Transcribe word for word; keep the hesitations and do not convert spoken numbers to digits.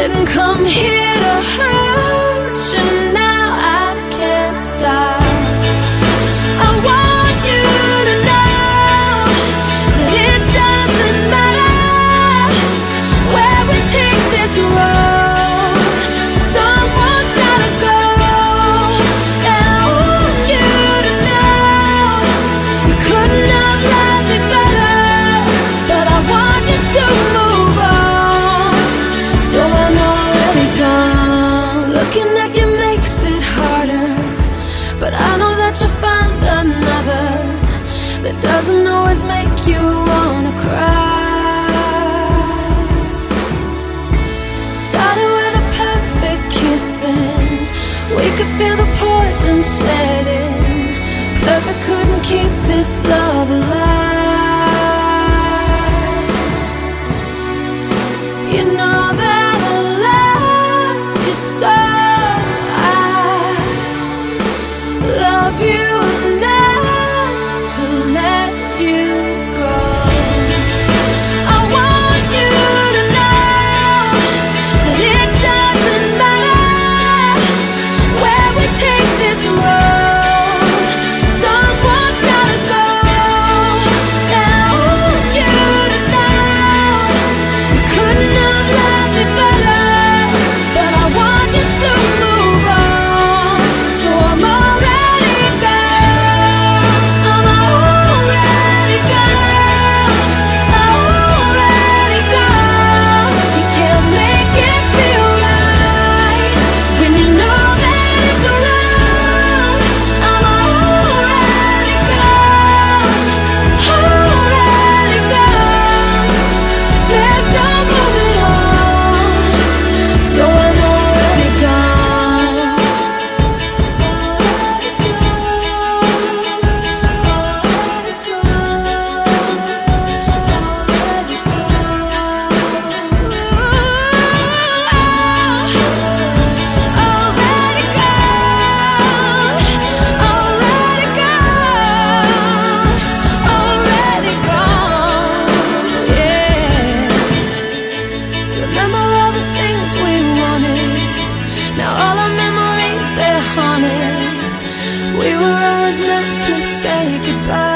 didn't come here to hurt you, now I can't stop. I want you to know that it doesn't matter where we take this road, someone's gotta go. And I want you to know you couldn't have loved me better, but I want you to move on. So I'm already gone. Looking at you makes it harder, but I know that you'll find another that doesn't always make you wanna cry. Started with a perfect kiss, then we could feel the poison setting. Perfect couldn't keep this love alive. You know that I love you so. Love you enough to let you go. I want you to know that it doesn't matter where we take this road, someone's gotta go. And I want you to know you couldn't have loved me better, but I want you to move on. So I'm already we were always meant to say goodbye.